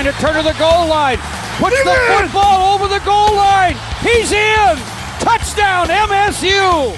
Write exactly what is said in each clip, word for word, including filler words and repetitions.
return to the goal line. Puts the football over the goal line. He's in. Touchdown, M S U.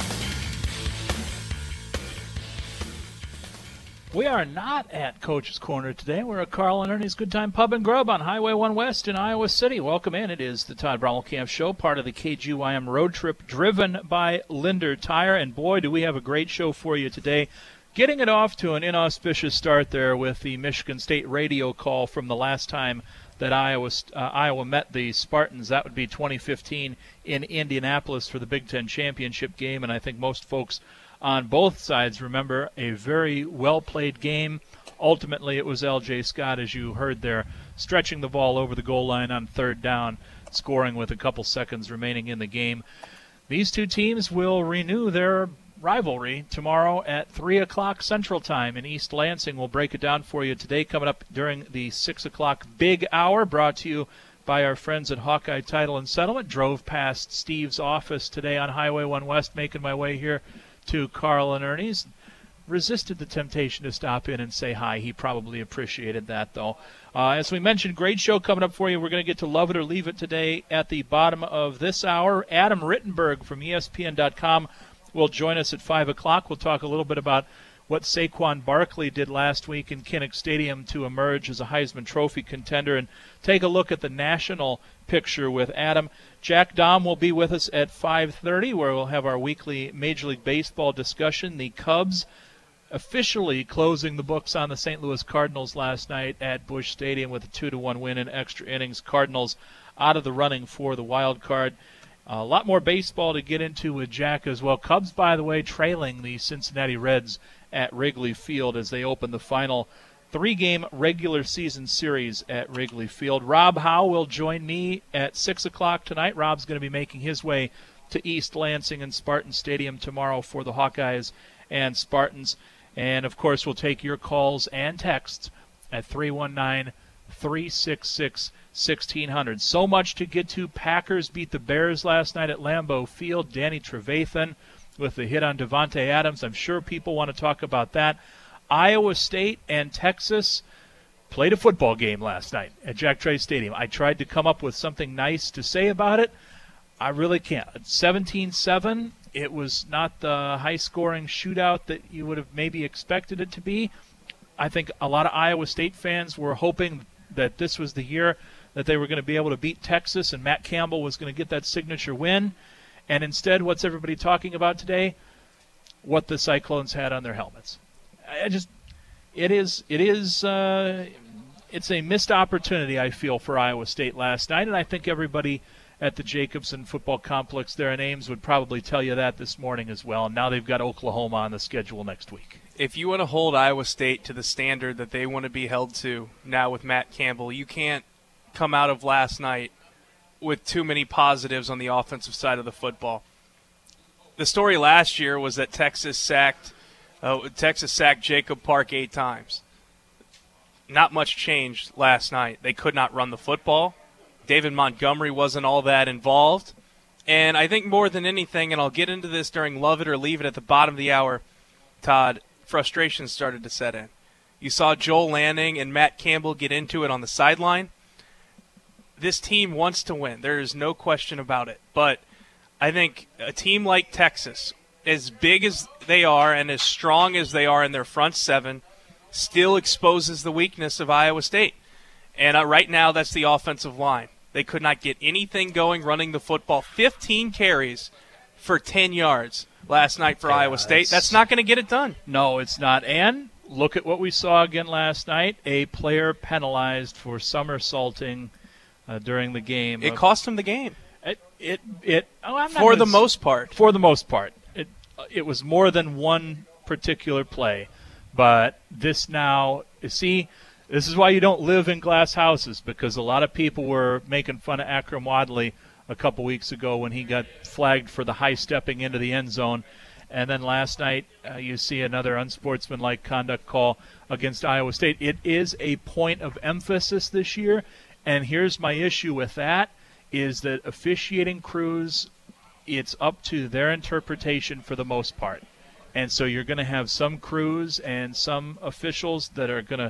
We are not at Coach's Corner today. We're at Carl and Ernie's Good Time Pub and Grub on Highway one West in Iowa City. Welcome in. It is the Todd Brommelkamp Show, part of the K G Y M road trip driven by Linder Tire. And boy, do we have a great show for you today. Getting it off to an inauspicious start there with the Michigan State radio call from the last time that Iowa uh, Iowa met the Spartans. That would be twenty fifteen in Indianapolis for the Big Ten championship game. And I think most folks on both sides remember a very well-played game. Ultimately, it was L J Scott, as you heard there, stretching the ball over the goal line on third down, scoring with a couple seconds remaining in the game. These two teams will renew their rivalry tomorrow at three o'clock Central Time in East Lansing. We'll break it down for you today, coming up during the six o'clock Big Hour, brought to you by our friends at Hawkeye Title and Settlement. Drove past Steve's office today on Highway one West, making my way here to Carl and Ernie's. Resisted the temptation to stop in and say hi. He probably appreciated that, though. Uh, as we mentioned, great show coming up for you. We're going to get to Love It or Leave It today at the bottom of this hour. Adam Rittenberg from E S P N dot com will join us at five o'clock. We'll talk a little bit about what Saquon Barkley did last week in Kinnick Stadium to emerge as a Heisman Trophy contender, and take a look at the national picture with Adam. Jack Dahm will be with us at five thirty, where we'll have our weekly Major League Baseball discussion. The Cubs officially closing the books on the Saint Louis Cardinals last night at Busch Stadium with a two to one win in extra innings. Cardinals out of the running for the wild card. A lot more baseball to get into with Jack as well. Cubs, by the way, trailing the Cincinnati Reds at Wrigley Field as they open the final three-game regular season series at Wrigley Field. Rob Howe will join me at six o'clock tonight. Rob's going to be making his way to East Lansing and Spartan Stadium tomorrow for the Hawkeyes and Spartans. And, of course, we'll take your calls and texts at three one nine, three six six, one six zero zero. So much to get to. Packers beat the Bears last night at Lambeau Field. Danny Trevathan with the hit on Devontae Adams. I'm sure people want to talk about that. Iowa State and Texas played a football game last night at Jack Trice Stadium. I tried to come up with something nice to say about it. I really can't. seventeen seven, it was not the high-scoring shootout that you would have maybe expected it to be. I think a lot of Iowa State fans were hoping that this was the year that they were going to be able to beat Texas and Matt Campbell was going to get that signature win. And instead, what's everybody talking about today? What the Cyclones had on their helmets. I just, it is, it is, uh, it's a missed opportunity, I feel, for Iowa State last night, and I think everybody at the Jacobson Football Complex there in Ames would probably tell you that this morning as well. And now they've got Oklahoma on the schedule next week. If you want to hold Iowa State to the standard that they want to be held to now with Matt Campbell, you can't come out of last night with too many positives on the offensive side of the football. The story last year was that Texas sacked uh, Texas sacked Jacob Park eight times. Not much changed last night. They could not run the football. David Montgomery wasn't all that involved. And I think more than anything, and I'll get into this during Love It or Leave It at the bottom of the hour, Todd, frustration started to set in. You saw Joel Lanning and Matt Campbell get into it on the sideline. This team wants to win. There is no question about it. But I think a team like Texas, as big as they are and as strong as they are in their front seven, still exposes the weakness of Iowa State. And uh, right now, that's the offensive line. They could not get anything going running the football. fifteen carries for ten yards last night for yeah, Iowa State. That's not going to get it done. No, it's not. And look at what we saw again last night. A player penalized for somersaulting Uh, during the game. It cost him the game. It it it oh, I'm not for the s- most part. For the most part, it it was more than one particular play, but this now see this is why you don't live in glass houses, because a lot of people were making fun of Akram Wadley a couple weeks ago when he got flagged for the high stepping into the end zone, and then last night uh, you see another unsportsmanlike conduct call against Iowa State. It is a point of emphasis this year. And here's my issue with that, is that officiating crews, it's up to their interpretation for the most part. And so you're going to have some crews and some officials that are going to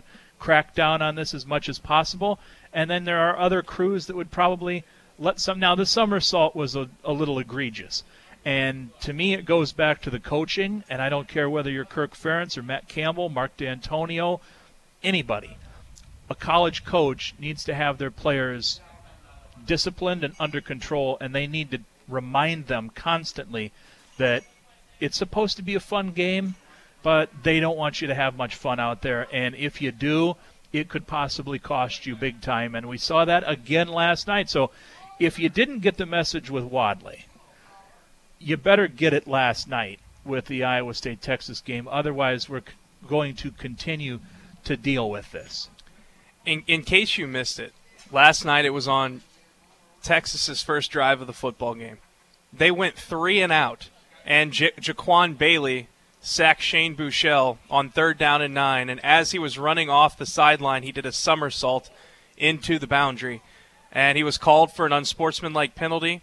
crack down on this as much as possible. And then there are other crews that would probably let some. Now, the somersault was a, a little egregious. And to me, it goes back to the coaching, and I don't care whether you're Kirk Ferentz or Matt Campbell, Mark D'Antonio, anybody. A college coach needs to have their players disciplined and under control, and they need to remind them constantly that it's supposed to be a fun game, but they don't want you to have much fun out there. And if you do, it could possibly cost you big time. And we saw that again last night. So if you didn't get the message with Wadley, you better get it last night with the Iowa State-Texas game. Otherwise, we're c- going to continue to deal with this. In, in case you missed it, last night it was on Texas's first drive of the football game. They went three and out, and J- Jaquan Bailey sacked Shane Buechele on third down and nine, and as he was running off the sideline, he did a somersault into the boundary, and he was called for an unsportsmanlike penalty.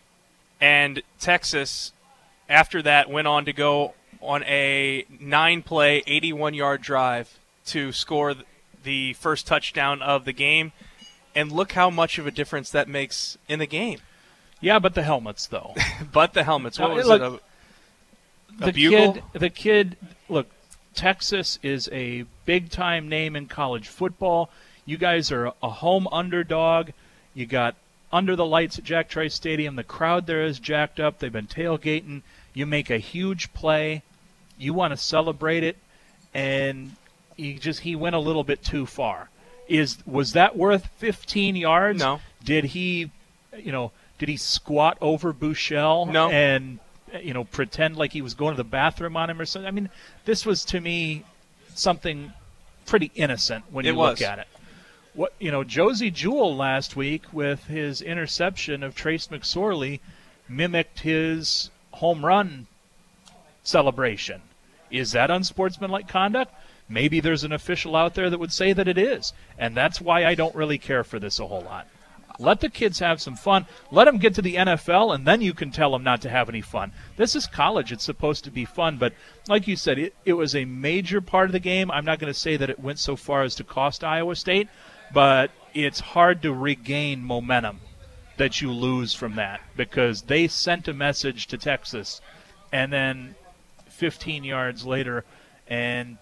And Texas, after that, went on to go on a nine-play, eighty-one-yard drive to score the first touchdown of the game. And look how much of a difference that makes in the game. Yeah, but the helmets, though. But the helmets. What Now, was look, it, a, a the bugle? Kid, the kid, look, Texas is a big-time name in college football. You guys are a home underdog. You got under the lights at Jack Trice Stadium. The crowd there is jacked up. They've been tailgating. You make a huge play. You want to celebrate it, and he just he went a little bit too far. Is was that worth fifteen yards? No. Did he, you know, did he squat over Buechele No. and you know pretend like he was going to the bathroom on him or something? I mean, this was to me something pretty innocent when you It look was. at it. What you know, Josie Jewell last week with his interception of Trace McSorley mimicked his home run celebration. Is that unsportsmanlike conduct? Maybe there's an official out there that would say that it is, and that's why I don't really care for this a whole lot. Let the kids have some fun. Let them get to the N F L, and then you can tell them not to have any fun. This is college. It's supposed to be fun, but like you said, it, it was a major part of the game. I'm not going to say that it went so far as to cost Iowa State, but it's hard to regain momentum that you lose from that because they sent a message to Texas, and then fifteen yards later, and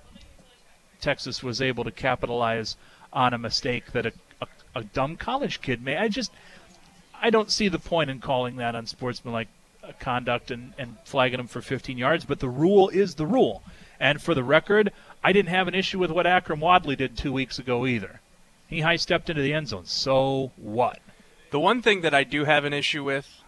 Texas was able to capitalize on a mistake that a, a, a dumb college kid made. I just, I don't see the point in calling that unsportsmanlike uh, conduct and, and flagging him for fifteen yards, but the rule is the rule. And for the record, I didn't have an issue with what Akram Wadley did two weeks ago either. He high-stepped into the end zone. So what? The one thing that I do have an issue with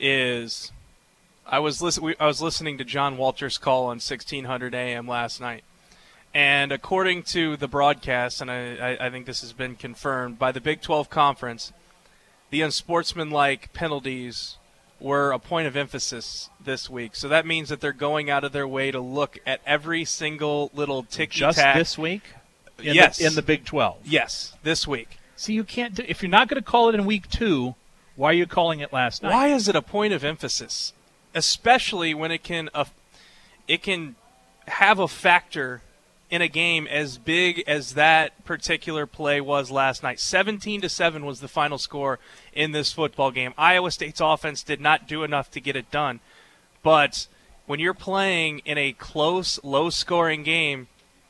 is I was listen, we, I was listening to John Walter's call on sixteen hundred A M last night. And according to the broadcast, and I, I, I think this has been confirmed by the Big twelve Conference, the unsportsmanlike penalties were a point of emphasis this week. So that means that they're going out of their way to look at every single little ticky-tack. Just this week? In yes. The, in the Big twelve? Yes, this week. See, you can't do, if you're not going to call it in week two, why are you calling it last night? Why is it a point of emphasis? Especially when it can, uh, it can have a factor in a game as big as that particular play was last night. seventeen to seven was the final score in this football game. Iowa State's offense did not do enough to get it done. But when you're playing in a close, low-scoring game,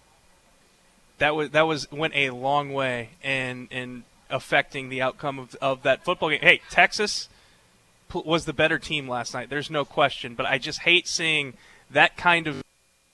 that was that was went a long way in in affecting the outcome of of that football game. Hey, Texas p- was the better team last night. There's no question. But I just hate seeing that kind of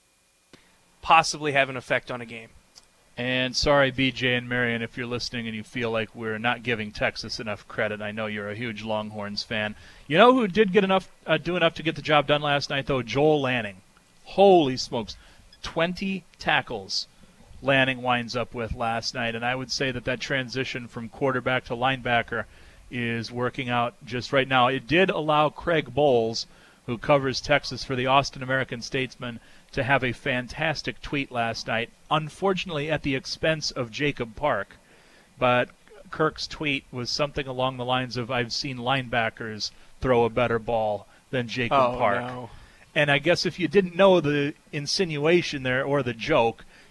possibly have an effect on a game. And sorry, B J and Marion, if you're listening and you feel like we're not giving Texas enough credit. I know you're a huge Longhorns fan. You know who did get enough, uh, do enough to get the job done last night, though? Joel Lanning. Holy smokes. twenty tackles Lanning winds up with last night. And I would say that that transition from quarterback to linebacker is working out just right now. It did allow Craig Bowles, who covers Texas for the Austin American-Statesman, to have a fantastic tweet last night, unfortunately at the expense of Jacob Park. But Kirk's tweet was something along the lines of, I've seen linebackers throw a better ball than Jacob Oh, Park. no. And I guess if you didn't know the insinuation there or the joke,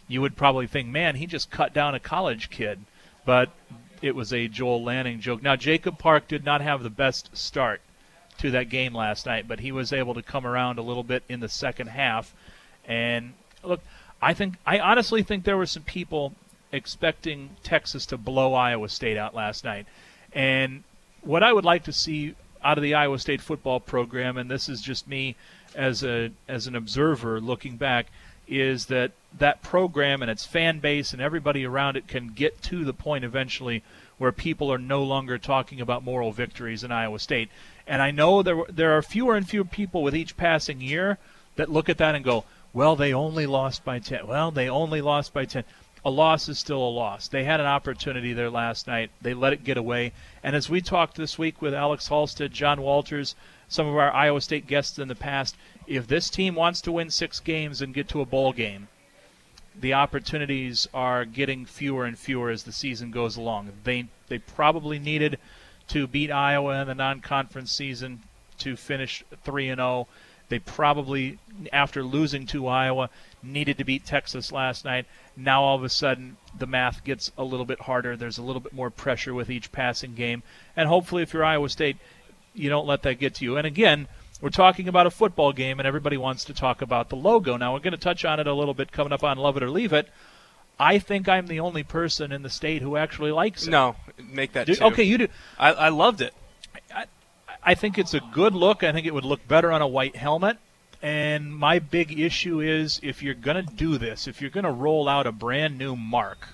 you would probably think, man, he just cut down a college kid. But it was a Joel Lanning joke. Now, Jacob Park did not have the best start to that game last night, but he was able to come around a little bit in the second half. And, look, I think I honestly think there were some people expecting Texas to blow Iowa State out last night. And what I would like to see out of the Iowa State football program, and this is just me as a as an observer looking back, is that that program and its fan base and everybody around it can get to the point eventually where people are no longer talking about moral victories in Iowa State. And I know there there are fewer and fewer people with each passing year that look at that and go, well, they only lost by ten. Well, they only lost by ten. A loss is still a loss. They had an opportunity there last night. They let it get away. And as we talked this week with Alex Halstead, John Walters, some of our Iowa State guests in the past, if this team wants to win six games and get to a bowl game, the opportunities are getting fewer and fewer as the season goes along. They they probably needed to beat Iowa in the non-conference season to finish three and oh. They probably, after losing to Iowa, needed to beat Texas last night. Now all of a sudden the math gets a little bit harder. There's a little bit more pressure with each passing game. And hopefully if you're Iowa State, you don't let that get to you. And again, we're talking about a football game, and everybody wants to talk about the logo. Now we're going to touch on it a little bit coming up on Love It or Leave It. I think I'm the only person in the state who actually likes it. No, make that do, too. Okay, you do. I, I loved it. I, I think it's a good look. I think it would look better on a white helmet. And my big issue is if you're going to do this, if you're going to roll out a brand new mark,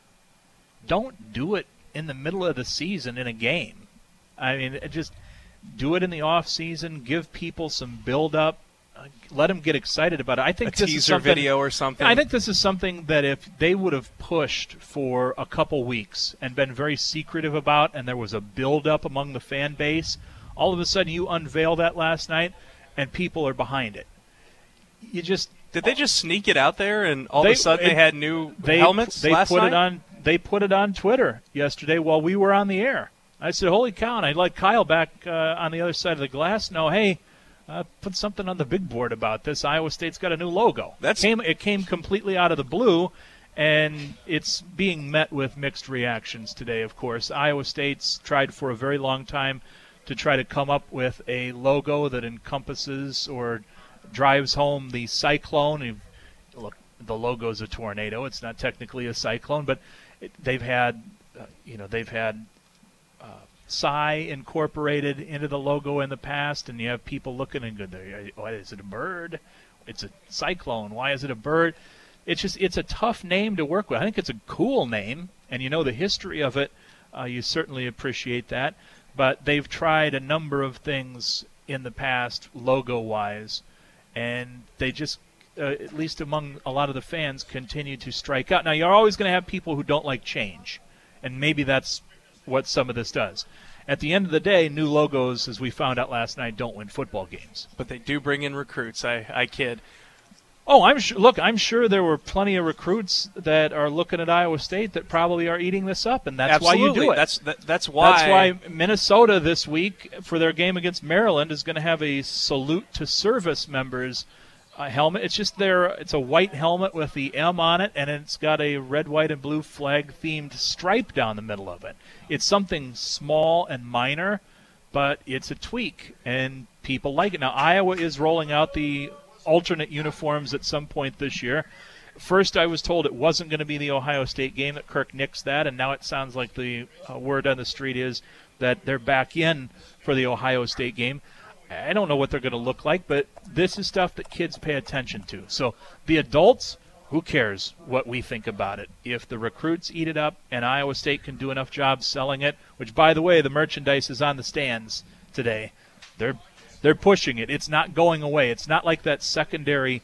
don't do it in the middle of the season in a game. I mean, it just do it in the off season. Give people some build up. Uh, let them get excited about it. I think a this teaser is something, video or something. I think this is something that if they would have pushed for a couple weeks and been very secretive about, and there was a build up among the fan base, all of a sudden you unveil that last night, and people are behind it. You just did they just sneak it out there, and all they, of a sudden it, they had new they, helmets they last put night? It on, they put it on Twitter yesterday while we were on the air. I said, holy cow, and I'd like Kyle back uh, on the other side of the glass. No, hey, uh, put something on the big board about this. Iowa State's got a new logo. That's it came, it came completely out of the blue, and it's being met with mixed reactions today, of course. Iowa State's tried for a very long time to try to come up with a logo that encompasses or drives home the cyclone. And look, the logo's a tornado. It's not technically a cyclone, but it, they've had, uh, you know, they've had uh, Psy incorporated into the logo in the past, and you have people looking and going, "Why is it a bird? It's a cyclone. Why is it a bird?" It's just, it's a tough name to work with. I think it's a cool name, and you know the history of it. Uh, you certainly appreciate that. But they've tried a number of things in the past, logo-wise, and they just, uh, at least among a lot of the fans, continue to strike out. Now, you're always going to have people who don't like change, and maybe that's what some of this does. At the end of the day, new logos, as we found out last night, don't win football games. But they do bring in recruits. I, I kid. Oh, I'm sure. Look, I'm sure there were plenty of recruits that are looking at Iowa State that probably are eating this up, and that's Absolutely. why you do it. That's that, that's why. That's why Minnesota this week for their game against Maryland is going to have a salute to service members uh, helmet. It's just their. It's a white helmet with the M on it, and it's got a red, white, and blue flag-themed stripe down the middle of it. It's something small and minor, but it's a tweak, and people like it. Now Iowa is rolling out the alternate uniforms at some point this year. First, I was told it wasn't going to be the Ohio State game, that Kirk nixed that, and now it sounds like the uh, word on the street is that they're back in for the Ohio State game. I don't know what they're going to look like, but this is stuff that kids pay attention to. So the adults, who cares what we think about it? If the recruits eat it up and Iowa State can do enough job selling it, which, by the way, the merchandise is on the stands today. They're They're pushing it. It's not going away. It's not like that secondary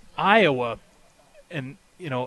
Iowa. And, you know,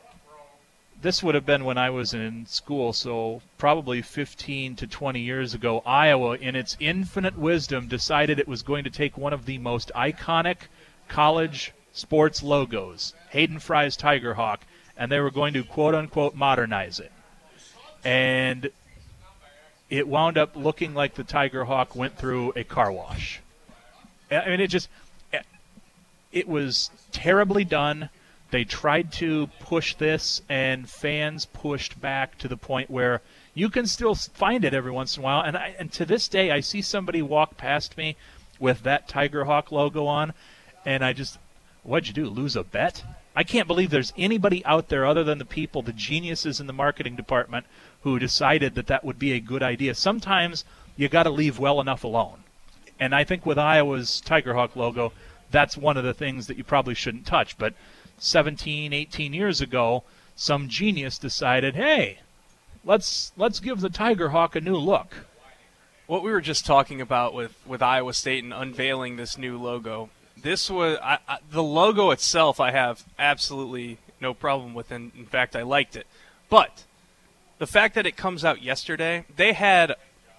this would have been when I was in school, so probably fifteen to twenty years ago. Iowa, in its infinite wisdom, decided it was going to take one of the most iconic college sports logos, Hayden Fry's Tiger Hawk, and they were going to, quote-unquote, modernize it. And it wound up looking like the Tiger Hawk went through a car wash. I mean, it just, it was terribly done. They tried to push this, and fans pushed back to the point where you can still find it every once in a while. And, I, and to this day, I see somebody walk past me with that Tiger Hawk logo on, and I just, what'd you do, lose a bet? I can't believe there's anybody out there other than the people, the geniuses in the marketing department, who decided that that would be a good idea. Sometimes you got to leave well enough alone. And I think with Iowa's Tiger Hawk logo, that's one of the things that you probably shouldn't touch. But seventeen, eighteen years ago, some genius decided, hey, let's let's give the Tiger Hawk a new look. What we were just talking about with, with Iowa State and unveiling this new logo, this was I, I, the logo itself I have absolutely no problem with, and in fact I liked it. But the fact that it comes out yesterday, they had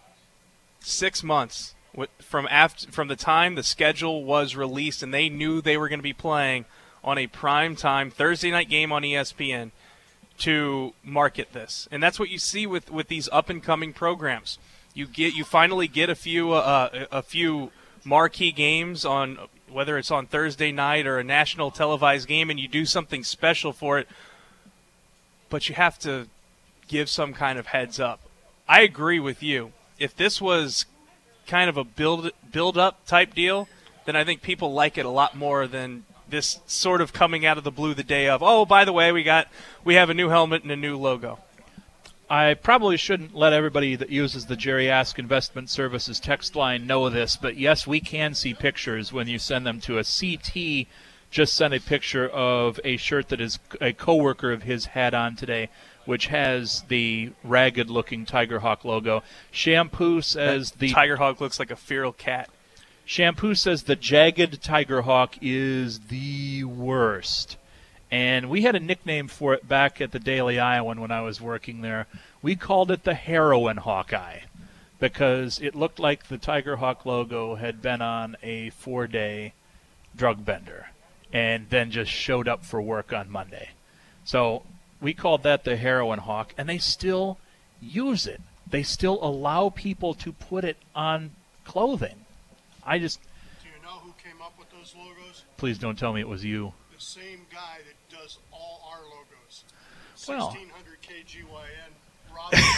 six months from after from the time the schedule was released, and they knew they were going to be playing on a prime time Thursday night game on E S P N to market this. And that's what you see with, with these up and coming programs. You get you finally get a few uh, a few marquee games on, whether it's on Thursday night or a national televised game, and you do something special for it. But you have to give some kind of heads up. I agree with you. If this was kind of a build build up type deal, then I think people like it a lot more than this sort of coming out of the blue the day of, oh, by the way, we got we have a new helmet and a new logo. I probably shouldn't let everybody that uses the Jerry Ask Investment Services text line know this, but yes, we can see pictures when you send them to us. C T just sent a picture of a shirt that is a coworker of his had on today, which has the ragged-looking Tiger Hawk logo. Shampoo says that the Tiger Hawk looks like a feral cat. Shampoo says the jagged Tiger Hawk is the worst. And we had a nickname for it back at the Daily Iowan when I was working there. We called it the Heroin Hawkeye because it looked like the Tiger Hawk logo had been on a four-day drug bender and then just showed up for work on Monday. So we called that the Heroin Hawk, and they still use it. They still allow people to put it on clothing. I just... Do you know who came up with those logos? Please don't tell me it was you. The same guy that does all our logos. Well. sixteen hundred K G Y N,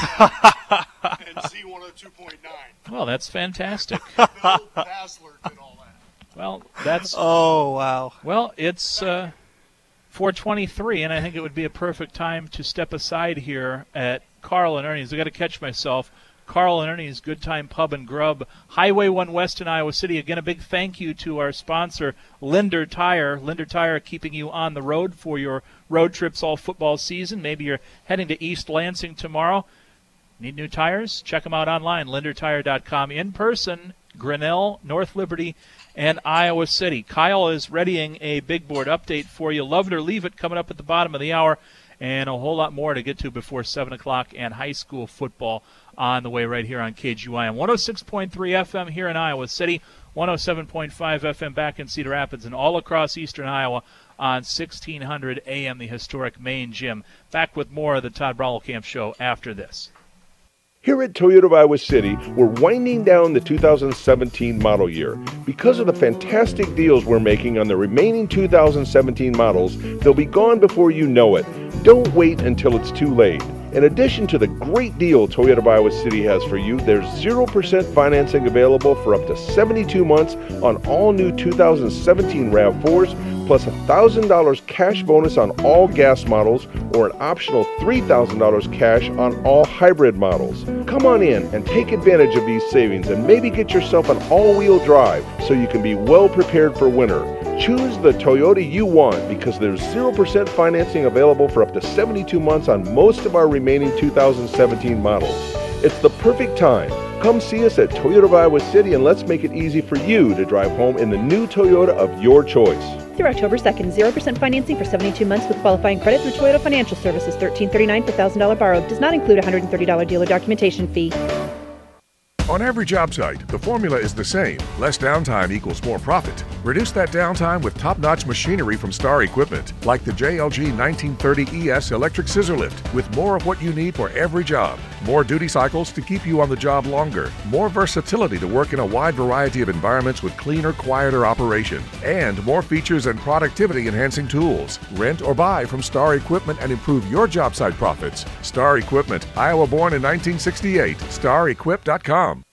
Rob and Z one oh two point nine. Well, that's fantastic. Bill Basler did all that. Well, that's... Oh, wow. Well, it's uh, four twenty-three, and I think it would be a perfect time to step aside here at Carl and Ernie's. I've got to catch myself. Carl and Ernie's Good Time Pub and Grub, Highway one West in Iowa City. Again, a big thank you to our sponsor, Linder Tire. Linder Tire keeping you on the road for your road trips all football season. Maybe you're heading to East Lansing tomorrow. Need new tires? Check them out online, linder tire dot com. In person, Grinnell, North Liberty, and Iowa City. Kyle is readying a big board update for you. Love it or leave it coming up at the bottom of the hour, and a whole lot more to get to before seven o'clock, and high school football on the way right here on K G Y M. one oh six point three F M here in Iowa City, one oh seven point five F M back in Cedar Rapids, and all across eastern Iowa on sixteen hundred A M, the historic main gym. Back with more of the Todd Brommelkamp Show after this. Here at Toyota of Iowa City, we're winding down the two thousand seventeen model year. Because of the fantastic deals we're making on the remaining two thousand seventeen models, they'll be gone before you know it. Don't wait until it's too late. In addition to the great deal Toyota of Iowa City has for you, there's zero percent financing available for up to seventy-two months on all new two thousand seventeen RAV fours, plus one thousand dollars cash bonus on all gas models, or an optional three thousand dollars cash on all hybrid models. Come on in and take advantage of these savings and maybe get yourself an all-wheel drive so you can be well prepared for winter. Choose the Toyota you want because there's zero percent financing available for up to seventy-two months on most of our remaining two thousand seventeen models. It's the perfect time. Come see us at Toyota of Iowa City and let's make it easy for you to drive home in the new Toyota of your choice. Through October second, zero percent financing for seventy-two months with qualifying credit through Toyota Financial Services. thirteen thirty-nine per one thousand dollars borrowed. Does not include a one hundred thirty dollars dealer documentation fee. On every job site, the formula is the same. Less downtime equals more profit. Reduce that downtime with top-notch machinery from Star Equipment, like the J L G nineteen thirty E S electric scissor lift, with more of what you need for every job. More duty cycles to keep you on the job longer. More versatility to work in a wide variety of environments with cleaner, quieter operation. And more features and productivity-enhancing tools. Rent or buy from Star Equipment and improve your job site profits. Star Equipment, Iowa born in nineteen sixty-eight. star equip dot com.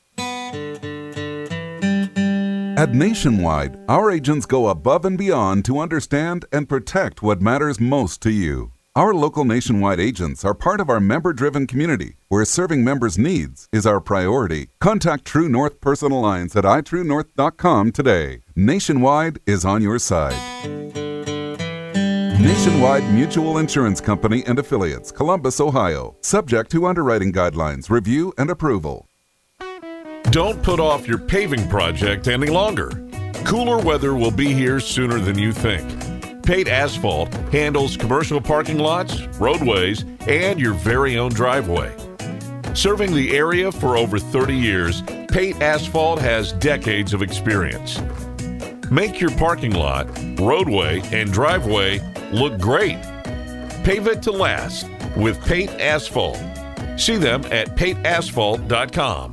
At Nationwide, our agents go above and beyond to understand and protect what matters most to you. Our local Nationwide agents are part of our member-driven community, where serving members' needs is our priority. Contact True North Personal Lines at i true north dot com today. Nationwide is on your side. Nationwide Mutual Insurance Company and Affiliates, Columbus, Ohio. Subject to underwriting guidelines, review, and approval. Don't put off your paving project any longer. Cooler weather will be here sooner than you think. Pate Asphalt handles commercial parking lots, roadways, and your very own driveway. Serving the area for over thirty years, Pate Asphalt has decades of experience. Make your parking lot, roadway, and driveway look great. Pave it to last with Pate Asphalt. See them at pate asphalt dot com.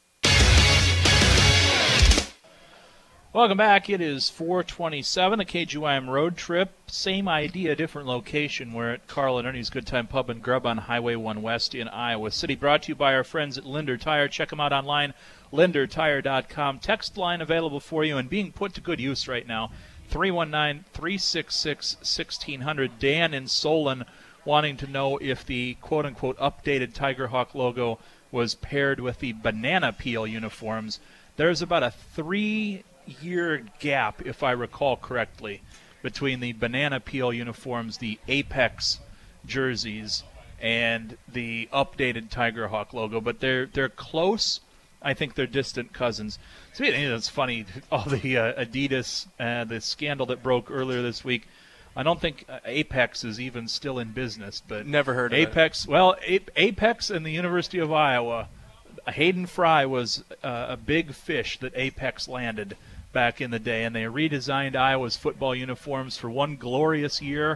Welcome back. It is four twenty-seven, the K G Y M Road Trip. Same idea, different location. We're at Carl and Ernie's Good Time Pub and Grub on Highway one West in Iowa City. Brought to you by our friends at Linder Tire. Check them out online, linder tire dot com. Text line available for you and being put to good use right now, three one nine, three six six, one six zero zero. Dan in Solon wanting to know if the quote-unquote updated Tiger Hawk logo was paired with the banana peel uniforms. There's about a three year gap, if I recall correctly, between the banana peel uniforms, the Apex jerseys, and the updated Tiger Hawk logo. But they're they're close. I think they're distant cousins. So it's funny, all the uh, Adidas, uh, the scandal that broke earlier this week. I don't think uh, Apex is even still in business, but never heard of Apex. it. Well, A- Apex and the University of Iowa. Hayden Fry was uh, a big fish that Apex landed back in the day, and they redesigned Iowa's football uniforms for one glorious year,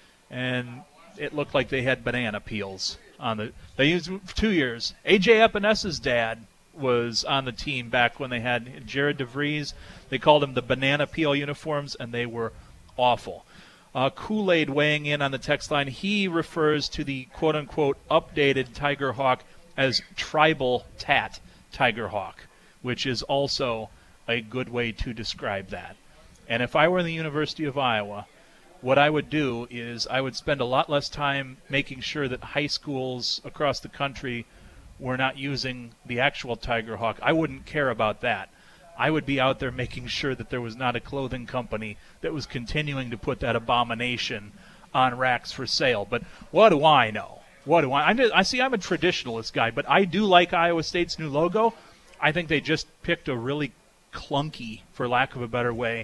and it looked like they had banana peels on the. They used two years. A J Epinessa's dad was on the team back when they had Jared DeVries. They called them the banana peel uniforms, and they were awful. Uh, Kool-Aid weighing in on the text line. He refers to the quote-unquote updated Tiger Hawk as tribal tat Tiger Hawk, which is also a good way to describe that. And if I were in the University of Iowa, what I would do is I would spend a lot less time making sure that high schools across the country were not using the actual Tiger Hawk. I wouldn't care about that. I would be out there making sure that there was not a clothing company that was continuing to put that abomination on racks for sale. But what do I know? What do I? I'm just, I see. I'm a traditionalist guy, but I do like Iowa State's new logo. I think they just picked a really clunky, for lack of a better way,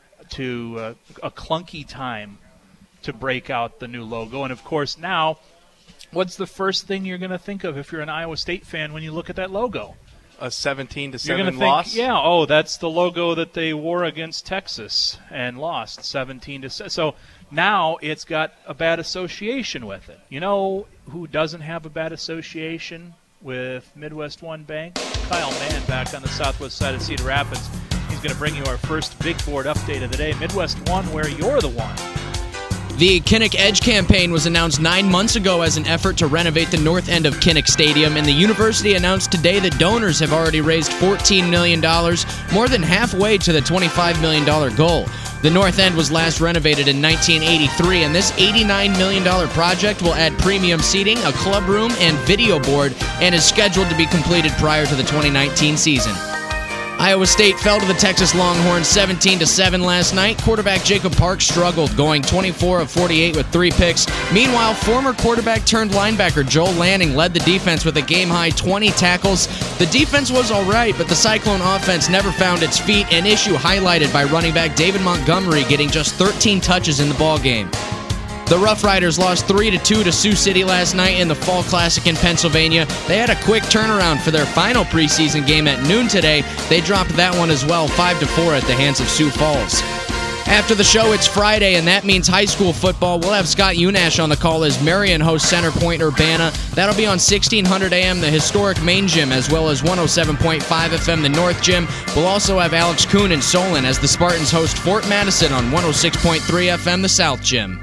to uh, a clunky time to break out the new logo. And of course, now, what's the first thing you're going to think of if you're an Iowa State fan when you look at that logo? A seventeen to You're seven gonna loss. Think, yeah. Oh, that's the logo that they wore against Texas and lost seventeen to seven. So now it's got a bad association with it. You know who doesn't have a bad association with Midwest One Bank? Kyle Mann back on the southwest side of Cedar Rapids. He's going to bring you our first big board update of the day. Midwest One, where you're the one. The Kinnick Edge campaign was announced nine months ago as an effort to renovate the north end of Kinnick Stadium, and the university announced today that donors have already raised fourteen million dollars, more than halfway to the twenty-five million dollars goal. The north end was last renovated in nineteen eighty-three, and this eighty-nine million dollars project will add premium seating, a club room, and video board, and is scheduled to be completed prior to the twenty nineteen season. Iowa State fell to the Texas Longhorns seventeen to seven last night. Quarterback Jacob Parks struggled, going twenty-four of forty-eight with three picks. Meanwhile, former quarterback turned linebacker Joel Lanning led the defense with a game-high twenty tackles. The defense was all right, but the Cyclone offense never found its feet, an issue highlighted by running back David Montgomery getting just thirteen touches in the ballgame. The Rough Riders lost three to two to Sioux City last night in the Fall Classic in Pennsylvania. They had a quick turnaround for their final preseason game at noon today. They dropped that one as well, five to four at the hands of Sioux Falls. After the show, it's Friday, and that means high school football. We'll have Scott Unash on the call as Marion hosts Center Point Urbana. That'll be on sixteen hundred A M, the historic main gym, as well as one oh seven point five F M, the North Gym. We'll also have Alex Kuhn in Solon as the Spartans host Fort Madison on one oh six point three F M, the South Gym.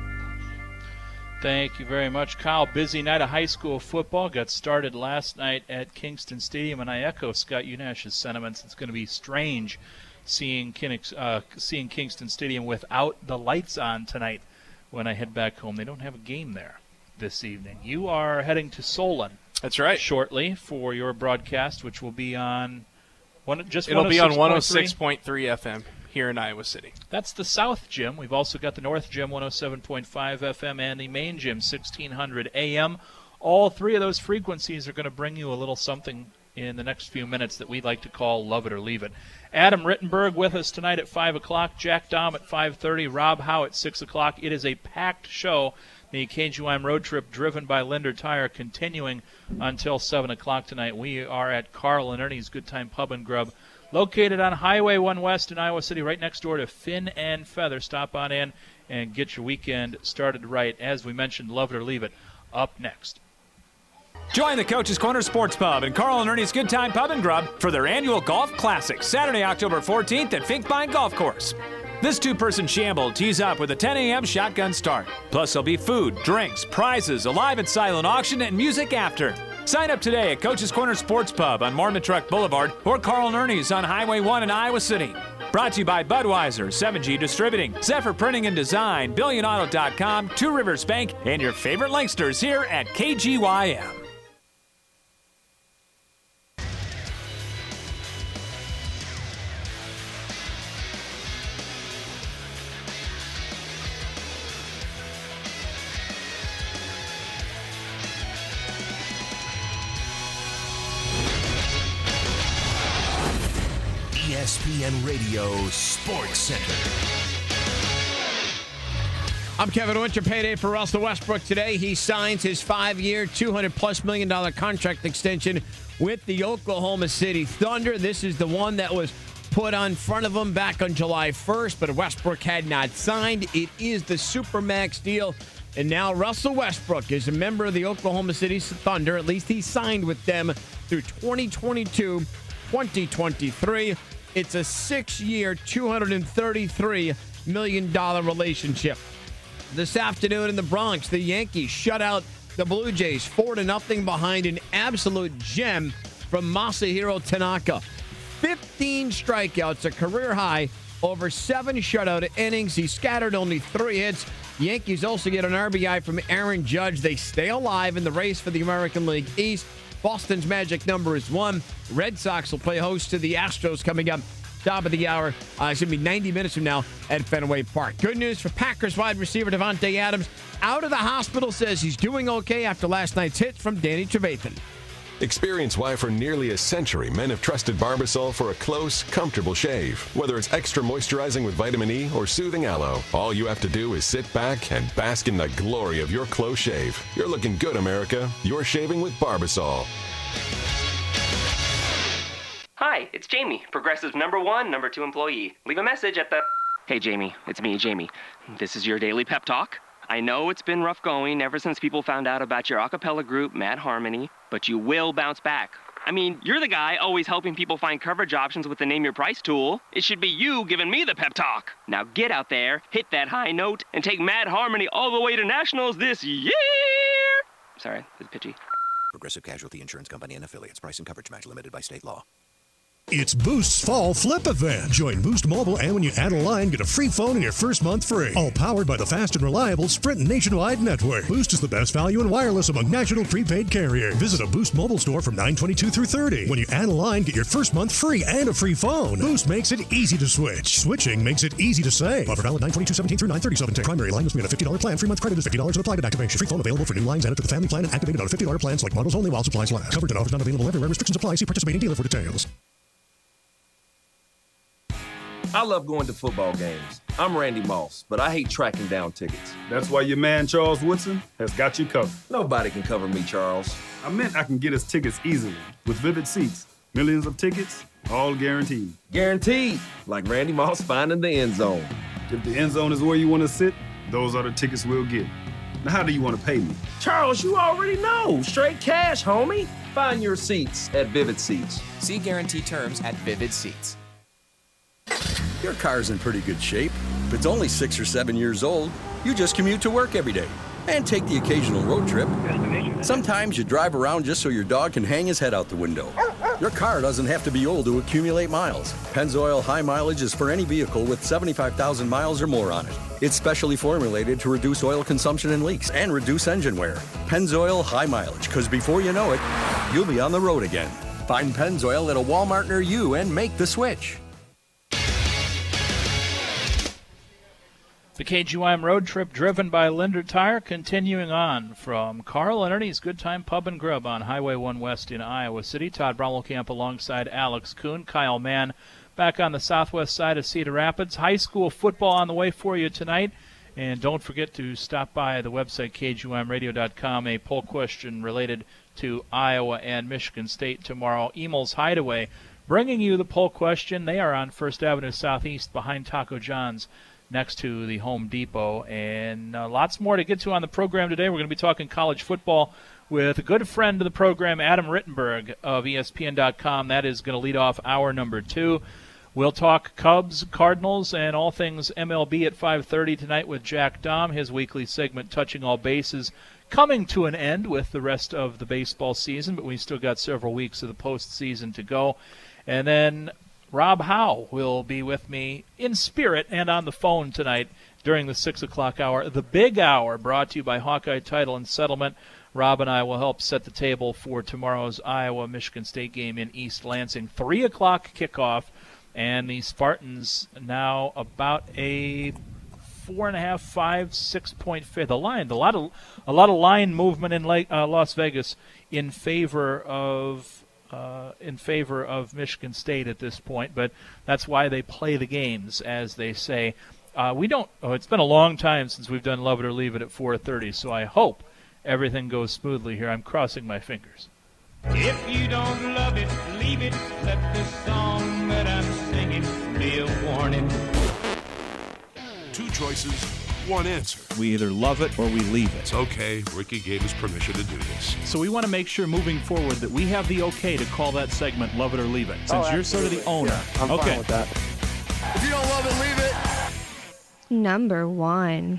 Thank you very much, Kyle. Busy night of high school football. Got started last night at Kingston Stadium, and I echo Scott Unash's sentiments. It's going to be strange seeing Kinnick, uh, seeing Kingston Stadium without the lights on tonight when I head back home. They don't have a game there this evening. You are heading to Solon. That's right. Shortly for your broadcast, which will be on one, just It'll be on one oh six point three F M here in Iowa City. That's the South Gym. We've also got the North Gym, one oh seven point five F M, and the main gym, sixteen hundred A M. All three of those frequencies are going to bring you a little something in the next few minutes that we like to call Love It or Leave It. Adam Rittenberg with us tonight at five o'clock, Jack Dahm at five thirty, Rob Howe at six o'clock. It is a packed show. The K G Y M road trip driven by Linder Tire continuing until seven o'clock tonight. We are at Carl and Ernie's Good Time Pub and Grub, located on Highway one West in Iowa City, right next door to Fin and Feather. Stop on in and get your weekend started right. As we mentioned, Love It or Leave It up next. Join the Coach's Corner Sports Pub and Carl and Ernie's Good Time Pub and Grub for their annual Golf Classic, Saturday, October fourteenth at Finkbine Golf Course. This two-person shamble tees up with a ten A M shotgun start. Plus, there'll be food, drinks, prizes, a live and silent auction, and music after. Sign up today at Coach's Corner Sports Pub on Mormon Truck Boulevard or Carl and Ernie's on Highway one in Iowa City. Brought to you by Budweiser, seven G Distributing, Zephyr Printing and Design, Billion Auto dot com, Two Rivers Bank, and your favorite Lanksters here at K G Y M. E S P N Radio Sports Center. I'm Kevin Winter. Payday for Russell Westbrook today. He signs his five-year, two hundred plus million dollar contract extension with the Oklahoma City Thunder. This is the one that was put on front of him back on July first, but Westbrook had not signed. It is the Supermax deal, and now Russell Westbrook is a member of the Oklahoma City Thunder. At least he signed with them through twenty twenty-two, twenty twenty-three. It's a six-year, two hundred thirty-three million dollar relationship. This afternoon in the Bronx, the Yankees shut out the Blue Jays four to nothing behind an absolute gem from Masahiro Tanaka. fifteen strikeouts, a career high, over seven shutout innings. He scattered only three hits. Yankees also get an R B I from Aaron Judge. They stay alive in the race for the American League East. Boston's magic number is one. Red Sox will play host to the Astros coming up top of the hour. Uh, it's going to be ninety minutes from now at Fenway Park. Good news for Packers wide receiver Davante Adams. Out of the hospital, says he's doing okay after last night's hit from Danny Trevathan. Experience why for nearly a century men have trusted Barbasol for a close, comfortable shave. Whether it's extra moisturizing with vitamin E or soothing aloe, all you have to do is sit back and bask in the glory of your close shave. You're looking good, America. You're shaving with Barbasol. Hi, it's Jamie, Progressive's number one, number two employee. Leave a message at the... Hey, Jamie, it's me, Jamie. This is your daily pep talk. I know it's been rough going ever since people found out about your a cappella group, Mad Harmony, but you will bounce back. I mean, you're the guy always helping people find coverage options with the Name Your Price tool. It should be you giving me the pep talk. Now get out there, hit that high note, and take Mad Harmony all the way to nationals this year! Sorry, it's pitchy. Progressive Casualty Insurance Company and Affiliates. Price and coverage match limited by state law. It's Boost's Fall Flip Event. Join Boost Mobile, and when you add a line, get a free phone and your first month free. All powered by the fast and reliable Sprint nationwide network. Boost is the best value in wireless among national prepaid carriers. Visit a Boost mobile store from nine twenty-two through thirty. When you add a line, get your first month free and a free phone. Boost makes it easy to switch. Switching makes it easy to save. Offer valid nine twenty-two seventeen through nine thirty seventeen. Primary line must be on a fifty dollars plan. Free month credit is fifty dollars and applied at activation. Free phone available for new lines added to the family plan and activated on a fifty dollars plan. Select models only while supplies last. Coverage and offers not available everywhere. Restrictions apply. See participating dealer for details. I love going to football games. I'm Randy Moss, but I hate tracking down tickets. That's why your man Charles Woodson has got you covered. Nobody can cover me, Charles. I meant I can get us tickets easily with Vivid Seats. Millions of tickets, all guaranteed. Guaranteed, like Randy Moss finding the end zone. If the end zone is where you want to sit, those are the tickets we'll get. Now, how do you want to pay me? Charles, you already know. Straight cash, homie. Find your seats at Vivid Seats. See guarantee terms at Vivid Seats. Your car's in pretty good shape. If it's only six or seven years old, you just commute to work every day and take the occasional road trip. Sometimes you drive around just so your dog can hang his head out the window. Your car doesn't have to be old to accumulate miles. Pennzoil High Mileage is for any vehicle with seventy-five thousand miles or more on it. It's specially formulated to reduce oil consumption and leaks and reduce engine wear. Pennzoil High Mileage, because before you know it, you'll be on the road again. Find Pennzoil at a Walmart near you and make the switch. The K G Y M road trip driven by Linder Tire continuing on from Carl and Ernie's Good Time Pub and Grub on Highway one West in Iowa City. Todd Brommelkamp alongside Alex Kuhn, Kyle Mann back on the southwest side of Cedar Rapids. High school football on the way for you tonight. And don't forget to stop by the website K G Y M radio dot com. A poll question related to Iowa and Michigan State tomorrow. Emel's Hideaway bringing you the poll question. They are on First Avenue Southeast behind Taco John's, next to the Home Depot, and uh, lots more to get to on the program today. We're going to be talking college football with a good friend of the program, Adam Rittenberg of E S P N dot com. That is going to lead off hour number two. We'll talk Cubs, Cardinals, and all things M L B at five thirty tonight with Jack Dahm, his weekly segment Touching All Bases, coming to an end with the rest of the baseball season, but we still got several weeks of the postseason to go. And then Rob Howe will be with me in spirit and on the phone tonight during the six o'clock hour. The big hour brought to you by Hawkeye Title and Settlement. Rob and I will help set the table for tomorrow's Iowa-Michigan State game in East Lansing. three o'clock kickoff, and the Spartans now about a four and a half, five, six-point fifth. The line, a lot of a lot of line movement in Lake, uh, Las Vegas in favor of Uh, in favor of Michigan State at this point, but that's why they play the games, as they say. Uh, we don't. Oh, it's been a long time since we've done Love It or Leave It at four thirty, so I hope everything goes smoothly here. I'm crossing my fingers. If you don't love it, leave it. Let the song that I'm singing be a warning. Two choices, one answer. We either love it or we leave it. It's okay. Ricky gave us permission to do this. So we want to make sure moving forward that we have the okay to call that segment Love It or Leave It, since oh, you're sort of the owner. Yeah, I'm okay. fine with that. If you don't love it, leave it. Number one.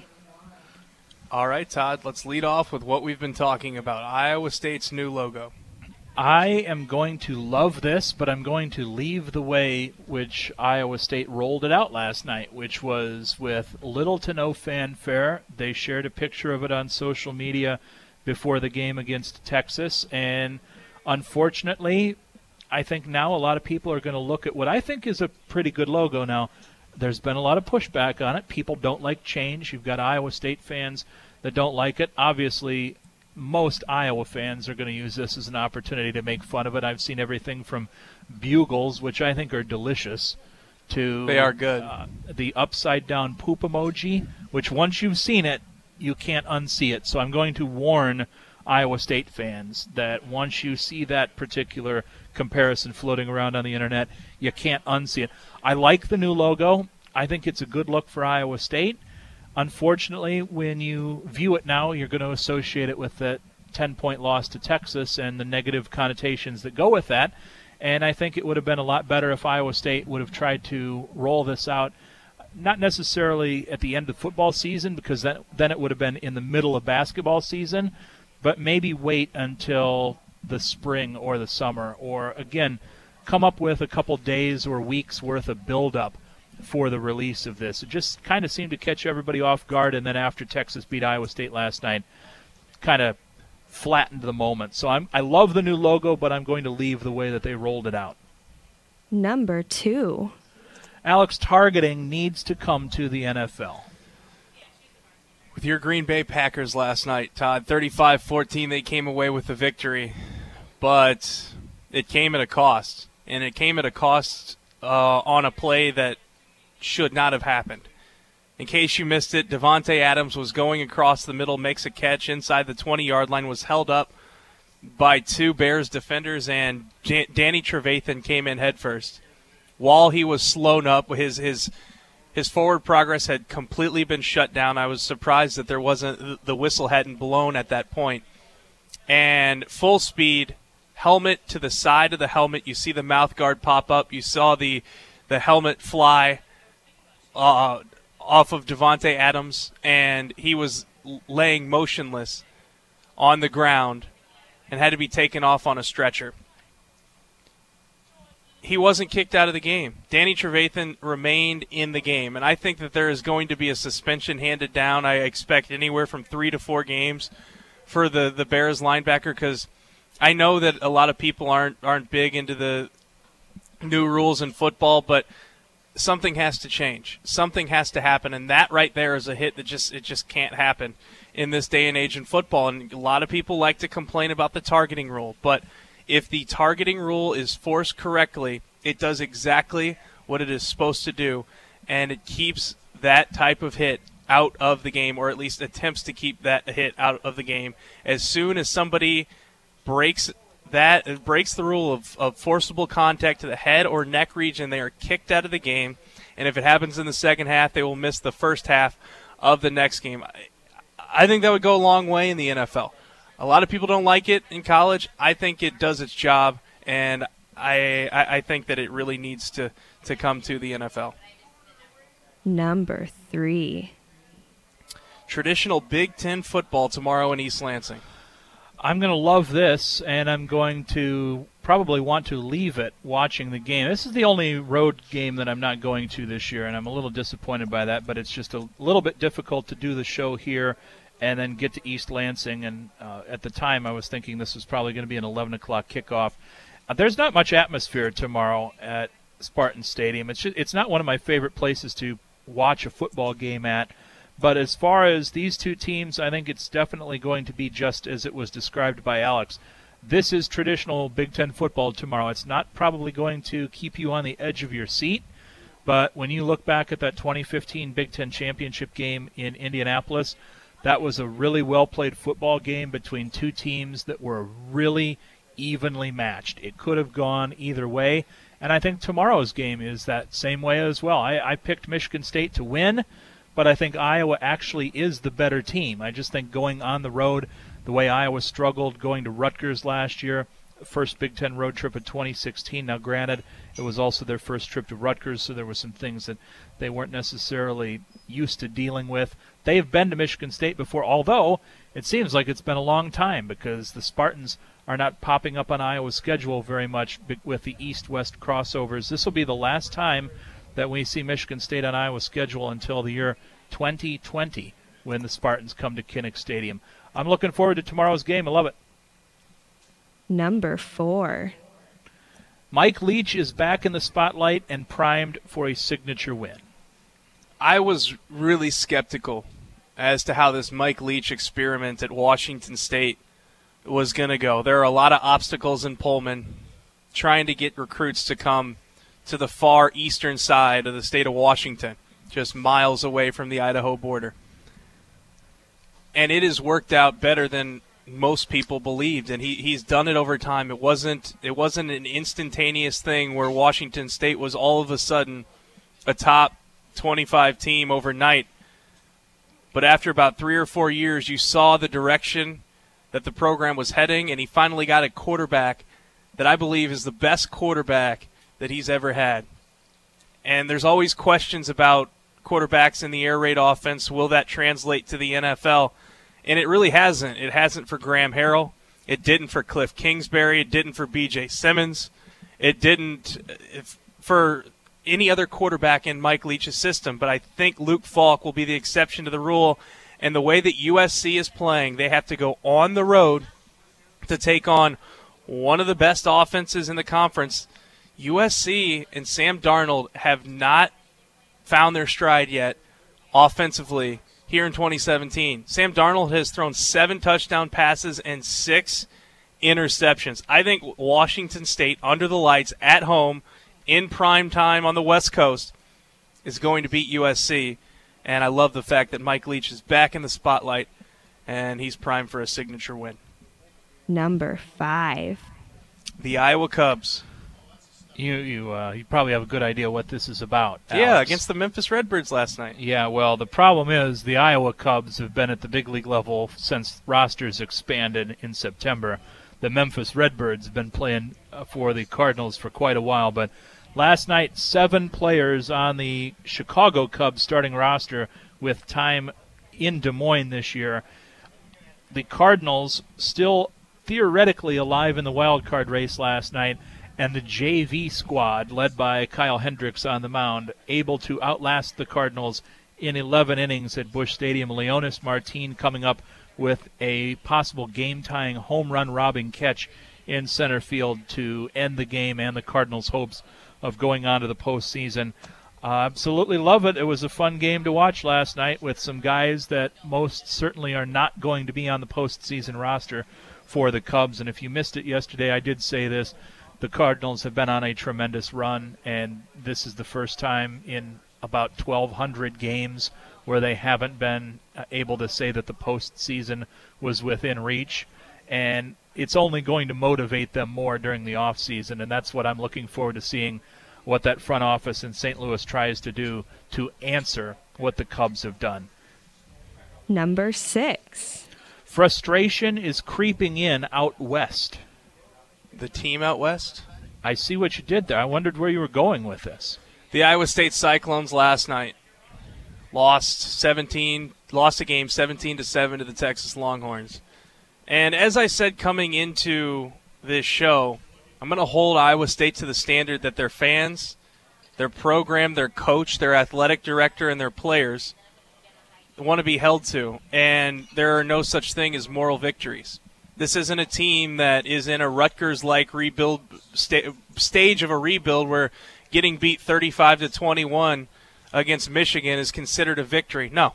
All right, Todd, let's lead off with what we've been talking about, Iowa State's new logo. I am going to love this, but I'm going to leave the way which Iowa State rolled it out last night, which was with little to no fanfare. They shared a picture of it on social media before the game against Texas, and unfortunately, I think now a lot of people are going to look at what I think is a pretty good logo now. There's been a lot of pushback on it. People don't like change. You've got Iowa State fans that don't like it. Obviously, most Iowa fans are going to use this as an opportunity to make fun of it. I've seen everything from bugles, which I think are delicious, to they are good. Uh, the upside-down poop emoji, which once you've seen it, you can't unsee it. So I'm going to warn Iowa State fans that once you see that particular comparison floating around on the internet, you can't unsee it. I like the new logo. I think it's a good look for Iowa State. Unfortunately, when you view it now, you're going to associate it with that ten-point loss to Texas and the negative connotations that go with that. And I think it would have been a lot better if Iowa State would have tried to roll this out, not necessarily at the end of football season, because that, then it would have been in the middle of basketball season, but maybe wait until the spring or the summer, or, again, come up with a couple days or weeks worth of build-up for the release of this. It just kind of seemed to catch everybody off guard, and then after Texas beat Iowa State last night, kind of flattened the moment. So I'm, I love the new logo, but I'm going to leave the way that they rolled it out. Number two. Alex, targeting needs to come to the N F L. With your Green Bay Packers last night, Todd, thirty-five fourteen, they came away with the victory, but it came at a cost, and it came at a cost uh, on a play that should not have happened. In case you missed it, Davante Adams was going across the middle, makes a catch inside the twenty-yard line, was held up by two Bears defenders, and J- Danny Trevathan came in headfirst. While he was slowed up, his his his forward progress had completely been shut down. I was surprised that there wasn't the whistle hadn't blown at that point. And full speed, helmet to the side of the helmet. You see the mouth guard pop up. You saw the the helmet fly uh, off of Davante Adams, and he was laying motionless on the ground and had to be taken off on a stretcher. He wasn't kicked out of the game. Danny Trevathan remained in the game, and I think that there is going to be a suspension handed down. I expect anywhere from three to four games for the, the Bears linebacker, because I know that a lot of people aren't aren't big into the new rules in football, but something has to change. Something has to happen, and that right there is a hit that just it just can't happen in this day and age in football. And a lot of people like to complain about the targeting rule, but if the targeting rule is forced correctly, it does exactly what it is supposed to do, and it keeps that type of hit out of the game, or at least attempts to keep that hit out of the game. As soon as somebody breaks that, breaks the rule of, of forcible contact to the head or neck region, they are kicked out of the game, and if it happens in the second half, they will miss the first half of the next game. I, I think that would go a long way in the N F L. A lot of people don't like it in college. I think it does its job, and I I, I think that it really needs to, to come to the N F L. Number three. Traditional Big Ten football tomorrow in East Lansing. I'm going to love this, and I'm going to probably want to leave it watching the game. This is the only road game that I'm not going to this year, and I'm a little disappointed by that, but it's just a little bit difficult to do the show here and then get to East Lansing. And uh, at the time, I was thinking this was probably going to be an eleven o'clock kickoff. Uh, there's not much atmosphere tomorrow at Spartan Stadium. It's just, it's not one of my favorite places to watch a football game at. But as far as these two teams, I think it's definitely going to be just as it was described by Alex. This is traditional Big Ten football tomorrow. It's not probably going to keep you on the edge of your seat, but when you look back at that twenty fifteen Big Ten championship game in Indianapolis, that was a really well-played football game between two teams that were really evenly matched. It could have gone either way, and I think tomorrow's game is that same way as well. I, I picked Michigan State to win, but I think Iowa actually is the better team. I just think going on the road, the way Iowa struggled going to Rutgers last year, first Big Ten road trip of twenty sixteen. Now, granted, it was also their first trip to Rutgers, so there were some things that they weren't necessarily used to dealing with. They have been to Michigan State before, although it seems like it's been a long time because the Spartans are not popping up on Iowa's schedule very much with the East-West crossovers. This will be the last time that we see Michigan State on Iowa's schedule until the year twenty twenty when the Spartans come to Kinnick Stadium. I'm looking forward to tomorrow's game. I love it. Number four. Mike Leach is back in the spotlight and primed for a signature win. I was really skeptical as to how this Mike Leach experiment at Washington State was going to go. There are a lot of obstacles in Pullman trying to get recruits to come to the far eastern side of the state of Washington, just miles away from the Idaho border. And it has worked out better than most people believed, and he, he's done it over time. It wasn't it wasn't an instantaneous thing where Washington State was all of a sudden a top twenty-five team overnight. But after about three or four years, you saw the direction that the program was heading, and he finally got a quarterback that I believe is the best quarterback that he's ever had. And there's always questions about quarterbacks in the air raid offense. Will that translate to the N F L? And it really hasn't. It hasn't for Graham Harrell. It didn't for Cliff Kingsbury. It didn't for B J Simmons. It didn't for any other quarterback in Mike Leach's system. But I think Luke Falk will be the exception to the rule. And the way that U S C is playing, they have to go on the road to take on one of the best offenses in the conference. U S C and Sam Darnold have not found their stride yet offensively here in twenty seventeen. Sam Darnold has thrown seven touchdown passes and six interceptions. I think Washington State, under the lights, at home, in prime time on the West Coast, is going to beat U S C. And I love the fact that Mike Leach is back in the spotlight, and he's primed for a signature win. Number five. The Iowa Cubs. You you uh, you probably have a good idea what this is about. Yeah, Alex. against the Memphis Redbirds last night. Yeah, well, the problem is the Iowa Cubs have been at the big league level since rosters expanded in September. The Memphis Redbirds have been playing uh, for the Cardinals for quite a while, but last night, seven players on the Chicago Cubs starting roster with time in Des Moines this year. The Cardinals still theoretically alive in the wild card race last night, and the J V squad, led by Kyle Hendricks on the mound, able to outlast the Cardinals in eleven innings at Busch Stadium. Leonis Martin coming up with a possible game-tying home run robbing catch in center field to end the game and the Cardinals' hopes of going on to the postseason. Uh, absolutely love it. It was a fun game to watch last night with some guys that most certainly are not going to be on the postseason roster for the Cubs. And if you missed it yesterday, I did say this. The Cardinals have been on a tremendous run, and this is the first time in about twelve hundred games where they haven't been able to say that the postseason was within reach. And it's only going to motivate them more during the offseason, and that's what I'm looking forward to seeing, what that front office in Saint Louis tries to do to answer what the Cubs have done. Number six. Frustration is creeping in out west. The team out west? I see what you did there. I wondered where you were going with this. The Iowa State Cyclones last night lost seventeen, lost a game seventeen to seven to the Texas Longhorns. And as I said coming into this show, I'm going to hold Iowa State to the standard that their fans, their program, their coach, their athletic director, and their players want to be held to. And there are no such thing as moral victories. This isn't a team that is in a Rutgers-like rebuild sta- stage of a rebuild where getting beat thirty-five to twenty-one against Michigan is considered a victory. No.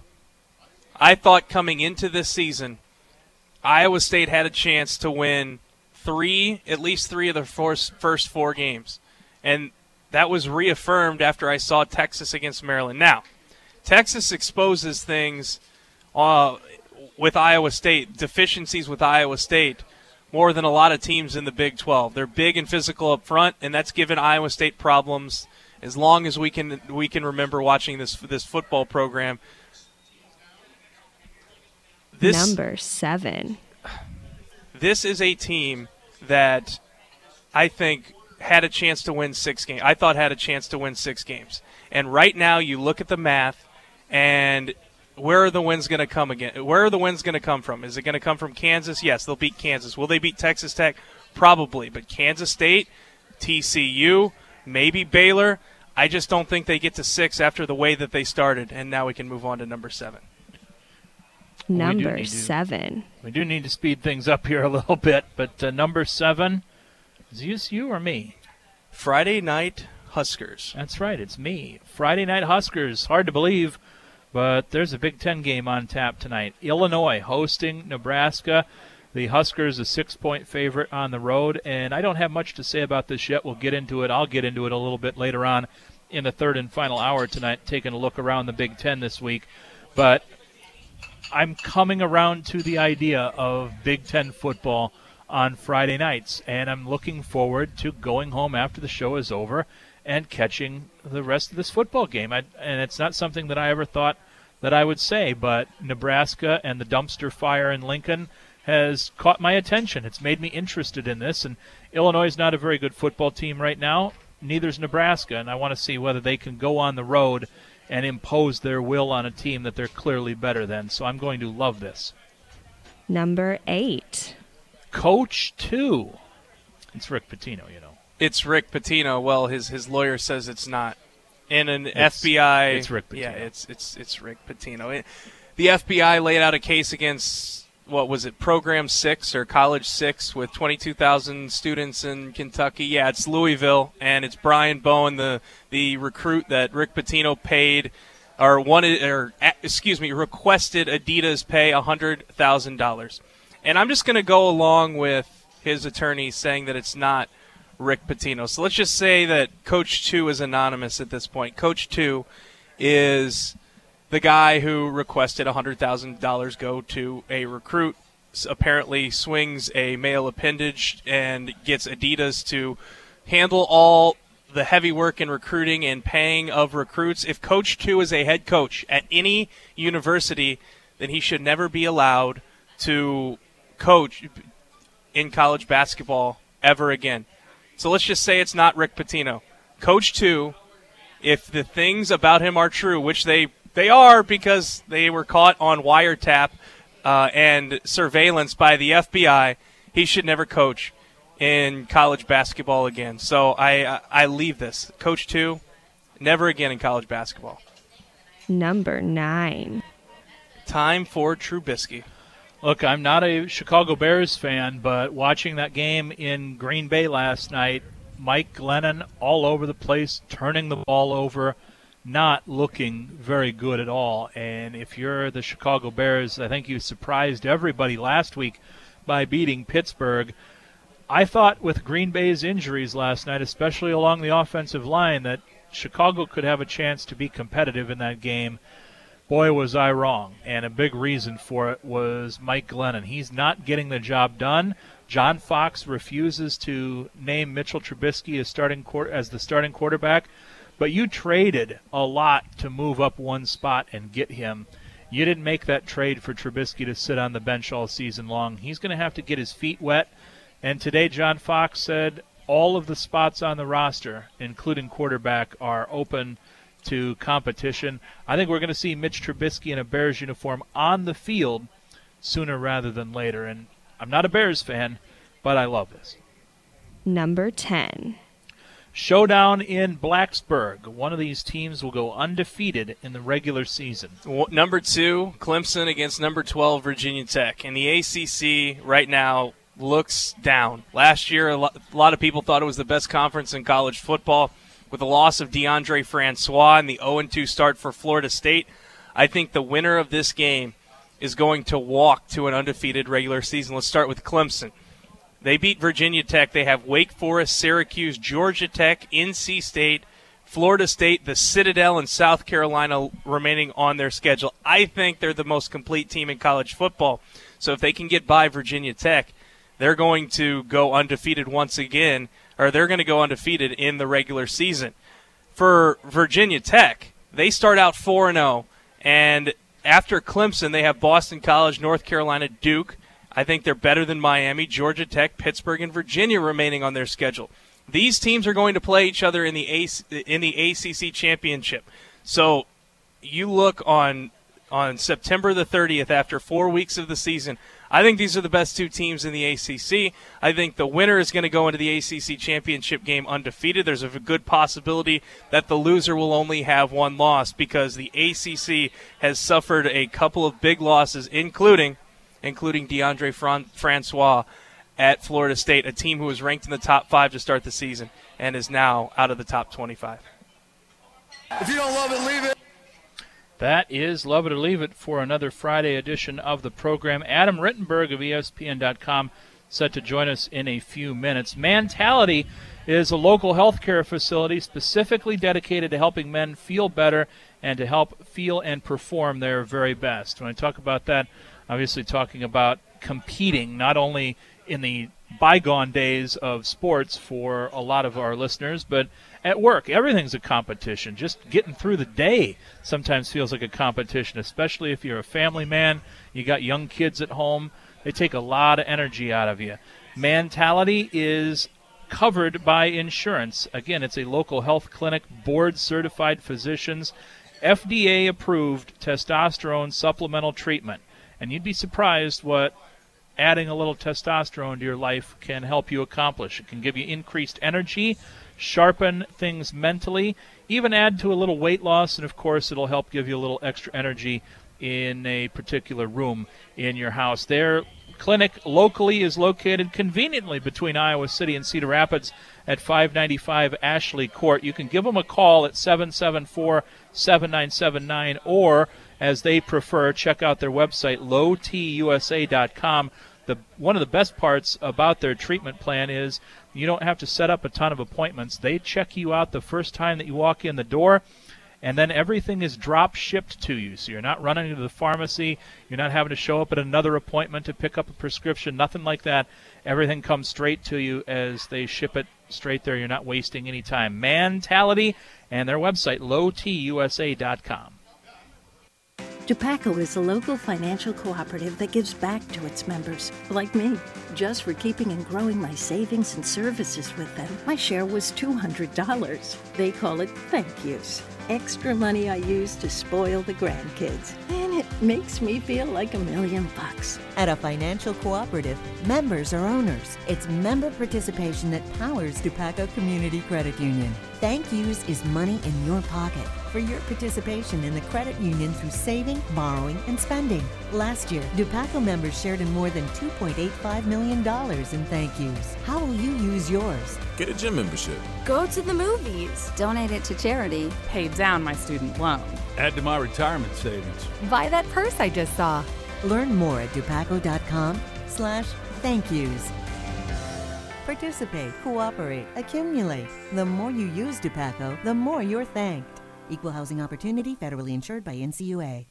I thought coming into this season, Iowa State had a chance to win three, at least three of the first, first four games. And that was reaffirmed after I saw Texas against Maryland. Now, Texas exposes things uh, with Iowa State, deficiencies with Iowa State, more than a lot of teams in the Big twelve. They're big and physical up front, and that's given Iowa State problems as long as we can we can remember watching this this football program. This, Number seven. This is a team that I think had a chance to win six games. I thought had a chance to win six games. And right now you look at the math, and where are the wins going to come again? Where are the wins going to come from? Is it going to come from Kansas? Yes, they'll beat Kansas. Will they beat Texas Tech? Probably. But Kansas State, T C U, maybe Baylor, I just don't think they get to six after the way that they started. And now we can move on to number seven. Number we seven. To, we do need to speed things up here a little bit, but uh, number seven, is this you or me? Friday Night Huskers. That's right, it's me. Friday Night Huskers. Hard to believe, but there's a Big Ten game on tap tonight. Illinois hosting Nebraska. The Huskers a six-point favorite on the road, and I don't have much to say about this yet. We'll get into it. I'll get into it a little bit later on in the third and final hour tonight, taking a look around the Big Ten this week. But I'm coming around to the idea of Big Ten football on Friday nights, and I'm looking forward to going home after the show is over and catching the rest of this football game. I, and it's not something that I ever thought that I would say, but Nebraska and the dumpster fire in Lincoln has caught my attention. It's made me interested in this, and Illinois is not a very good football team right now. Neither's Nebraska, and I want to see whether they can go on the road and impose their will on a team that they're clearly better than. So I'm going to love this. Number eight. Coach two. It's Rick Pitino, you know. It's Rick Pitino. Well, his his lawyer says it's not. And an it's, F B I. It's Rick Pitino. Yeah, it's it's it's Rick Pitino. It, the F B I laid out a case against, what was it, Program six or College six with twenty-two thousand students in Kentucky. Yeah, it's Louisville, and it's Brian Bowen, the the recruit that Rick Pitino paid, or wanted, or excuse me, requested Adidas pay one hundred thousand dollars. And I'm just going to go along with his attorney saying that it's not Rick Pitino. So let's just say that Coach two is anonymous at this point. Coach two is the guy who requested one hundred thousand dollars go to a recruit apparently swings a male appendage and gets Adidas to handle all the heavy work in recruiting and paying of recruits. If Coach two is a head coach at any university, then he should never be allowed to coach in college basketball ever again. So let's just say it's not Rick Pitino. Coach two, if the things about him are true, which they, they are because they were caught on wiretap uh, and surveillance by the F B I, he should never coach in college basketball again. So I I leave this. Coach two, never again in college basketball. Number nine. Time for Trubisky. Look, I'm not a Chicago Bears fan, but watching that game in Green Bay last night, Mike Glennon all over the place, turning the ball over, not looking very good at all. And if you're the Chicago Bears, I think you surprised everybody last week by beating Pittsburgh. I thought with Green Bay's injuries last night, especially along the offensive line, that Chicago could have a chance to be competitive in that game. Boy, was I wrong, and a big reason for it was Mike Glennon. He's not getting the job done. John Fox refuses to name Mitchell Trubisky as starting as the starting quarterback, but you traded a lot to move up one spot and get him. You didn't make that trade for Trubisky to sit on the bench all season long. He's going to have to get his feet wet, and today John Fox said all of the spots on the roster, including quarterback, are open to competition. I think we're going to see Mitch Trubisky in a Bears uniform on the field sooner rather than later. And I'm not a Bears fan, but I love this. Number ten. Showdown in Blacksburg. One of these teams will go undefeated in the regular season. Number two, Clemson against number twelve, Virginia Tech. And the A C C right now looks down. Last year, a lot of people thought it was the best conference in college football. With the loss of DeAndre Francois and the oh and two start for Florida State, I think the winner of this game is going to walk to an undefeated regular season. Let's start with Clemson. They beat Virginia Tech. They have Wake Forest, Syracuse, Georgia Tech, N C State, Florida State, the Citadel, and South Carolina remaining on their schedule. I think they're the most complete team in college football. So if they can get by Virginia Tech, they're going to go undefeated once again, or they're going to go undefeated in the regular season. For Virginia Tech, they start out four and oh, and after Clemson, they have Boston College, North Carolina, Duke. I think they're better than Miami, Georgia Tech, Pittsburgh, and Virginia remaining on their schedule. These teams are going to play each other in the A C, in the A C C championship. So you look on on September the thirtieth, after four weeks of the season, I think these are the best two teams in the A C C. I think the winner is going to go into the A C C championship game undefeated. There's a good possibility that the loser will only have one loss because the A C C has suffered a couple of big losses, including including DeAndre Fran- Francois at Florida State, a team who was ranked in the top five to start the season and is now out of the top twenty-five. If you don't love it, leave it. That is Love It or Leave It for another Friday edition of the program. Adam Rittenberg of E S P N dot com set to join us in a few minutes. Mentality is a local healthcare facility specifically dedicated to helping men feel better and to help feel and perform their very best. When I talk about that, obviously talking about competing, not only in the bygone days of sports for a lot of our listeners, but at work. Everything's a competition. Just getting through the day sometimes feels like a competition, especially if you're a family man, you got young kids at home. They take a lot of energy out of you. Mentality is covered by insurance. Again, it's a local health clinic, board-certified physicians, F D A-approved testosterone supplemental treatment. And you'd be surprised what adding a little testosterone to your life can help you accomplish. It can give you increased energy, sharpen things mentally, even add to a little weight loss, and of course it'll help give you a little extra energy in a particular room in your house. Their clinic locally is located conveniently between Iowa City and Cedar Rapids at five ninety-five Ashley Court. You can give them a call at seven seven four, seven nine seven nine, or as they prefer, check out their website, low t u s a dot com. The, one of the best parts about their treatment plan is you don't have to set up a ton of appointments. They check you out the first time that you walk in the door, and then everything is drop shipped to you. So you're not running to the pharmacy. You're not having to show up at another appointment to pick up a prescription, nothing like that. Everything comes straight to you as they ship it straight there. You're not wasting any time. Mentality, and their website, low t u s a dot com. Dupaco is a local financial cooperative that gives back to its members, like me. Just for keeping and growing my savings and services with them, my share was two hundred dollars. They call it thank yous. Extra money I use to spoil the grandkids. And it makes me feel like a million bucks. At a financial cooperative, members are owners. It's member participation that powers Dupaco Community Credit Union. Thank yous is money in your pocket for your participation in the credit union through saving, borrowing, and spending. Last year, Dupaco members shared in more than two point eight five million dollars in thank yous. How will you use yours? Get a gym membership. Go to the movies. Donate it to charity. Pay down my student loan. Add to my retirement savings. Buy that purse I just saw. Learn more at dupaco.com slash thank yous. Participate, cooperate, accumulate. The more you use Dupaco, the more you're thanked. Equal housing opportunity, federally insured by N C U A.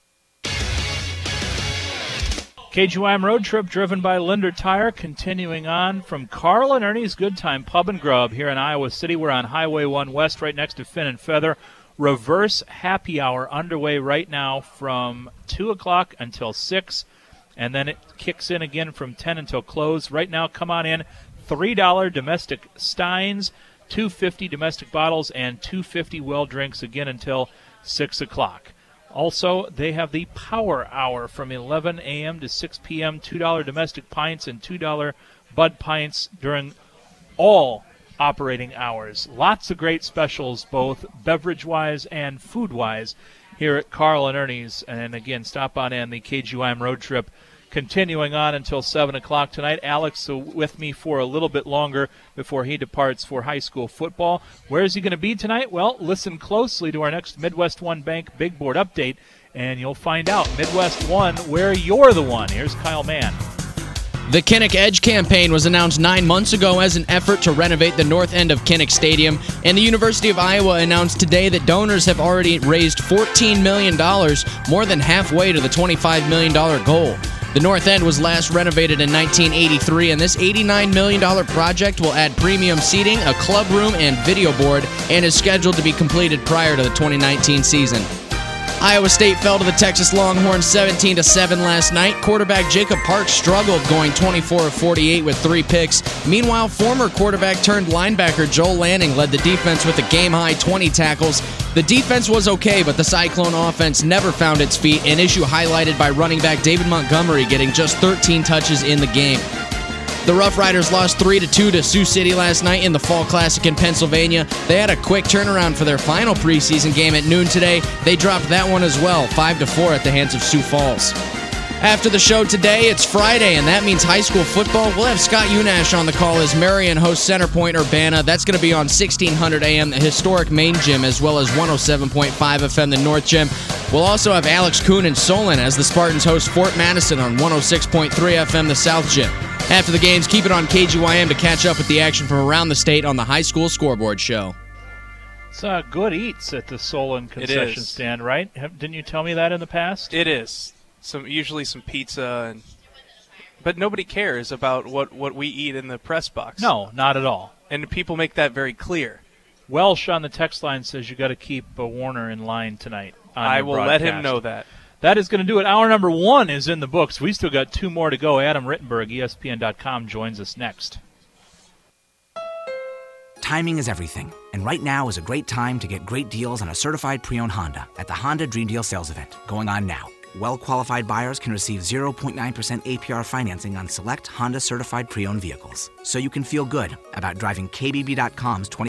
K G Y M Road Trip driven by Linder Tire, continuing on from Carl and Ernie's Good Time Pub and Grub here in Iowa City. We're on Highway one West right next to Finn and Feather. Reverse happy hour underway right now from two o'clock until six, and then it kicks in again from ten until close. Right now, come on in, three dollars domestic steins, two dollars and fifty cents domestic bottles, and two dollars and fifty cents well drinks again until six o'clock. Also, they have the Power Hour from eleven a.m. to six p.m., two dollars domestic pints and two dollars Bud pints during all operating hours. Lots of great specials, both beverage-wise and food-wise, here at Carl and Ernie's. And again, stop on in. The K G Y M Road Trip continuing on until seven o'clock tonight. Alex uh, with me for a little bit longer before he departs for high school football. Where is he going to be tonight? Well, listen closely to our next Midwest One Bank Big Board update, and you'll find out. Midwest One, where you're the one. Here's Kyle Mann. The Kinnick Edge campaign was announced nine months ago as an effort to renovate the north end of Kinnick Stadium, and the University of Iowa announced today that donors have already raised fourteen million dollars, more than halfway to the twenty-five million dollars goal. The north end was last renovated in nineteen eighty-three, and this eighty-nine million dollars project will add premium seating, a club room, and video board, and is scheduled to be completed prior to the twenty nineteen season. Iowa State fell to the Texas Longhorns seventeen to seven last night. Quarterback Jacob Parks struggled, going twenty-four of forty-eight with three picks. Meanwhile, former quarterback turned linebacker Joel Lanning led the defense with a game-high twenty tackles. The defense was okay, but the Cyclone offense never found its feet, an issue highlighted by running back David Montgomery getting just thirteen touches in the game. The Rough Riders lost three to two to Sioux City last night in the Fall Classic in Pennsylvania. They had a quick turnaround for their final preseason game at noon today. They dropped that one as well, five to four at the hands of Sioux Falls. After the show today, it's Friday, and that means high school football. We'll have Scott Unash on the call as Marion hosts Center Point Urbana. That's going to be on sixteen hundred A M, the historic main gym, as well as one oh seven point five F M, the North Gym. We'll also have Alex Kuhn in Solon as the Spartans host Fort Madison on one oh six point three F M, the South Gym. After the games, keep it on K G Y M to catch up with the action from around the state on the High School Scoreboard Show. It's uh, good eats at the Solon concession stand, right? Have, didn't you tell me that in the past? It is. Some usually some pizza, and but nobody cares about what, what we eat in the press box. No, not at all. And people make that very clear. Welsh on the text line says you got to keep uh, Warner in line tonight. I will let him know that. That is going to do it. Hour number one is in the books. We still got two more to go. Adam Rittenberg, E S P N dot com, joins us next. Timing is everything, and right now is a great time to get great deals on a certified pre-owned Honda at the Honda Dream Deal sales event going on now. Well-qualified buyers can receive zero point nine percent A P R financing on select Honda certified pre-owned vehicles, so you can feel good about driving K B B dot com's twenty